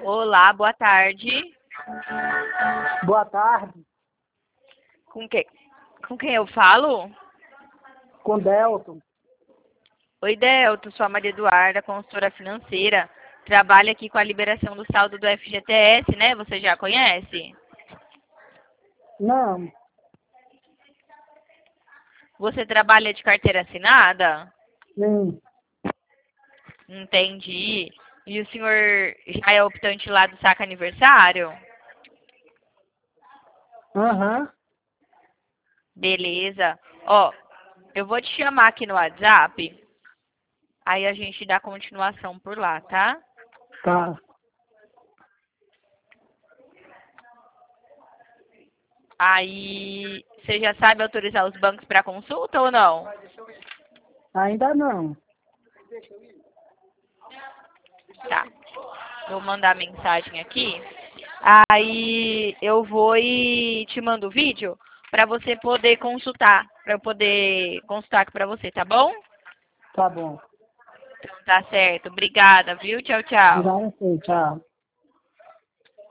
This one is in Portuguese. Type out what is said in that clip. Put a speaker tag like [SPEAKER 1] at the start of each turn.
[SPEAKER 1] Olá, boa tarde.
[SPEAKER 2] Boa tarde,
[SPEAKER 1] Com quem eu falo?
[SPEAKER 2] com Delton.
[SPEAKER 1] Oi, Delto, sou a Maria Eduarda, consultora financeira. Trabalho aqui com a liberação do saldo do FGTS, né? Você já conhece?
[SPEAKER 2] Não,
[SPEAKER 1] Você trabalha de carteira assinada?
[SPEAKER 2] sim,
[SPEAKER 1] Entendi. E o senhor já é optante lá do saque aniversário?
[SPEAKER 2] aham,
[SPEAKER 1] Beleza. Ó, eu vou te chamar aqui no WhatsApp, aí a gente dá continuação por lá, tá?
[SPEAKER 2] tá.
[SPEAKER 1] Aí, você já sabe autorizar os bancos para consulta ou não?
[SPEAKER 2] Ainda não.
[SPEAKER 1] Tá. Vou mandar mensagem aqui. Aí eu vou e te mando o vídeo para você poder consultar, para eu poder consultar aqui para você, tá bom?
[SPEAKER 2] Tá bom.
[SPEAKER 1] Então tá certo. Obrigada, viu? Tchau, tchau.
[SPEAKER 2] Obrigado, sim, tchau.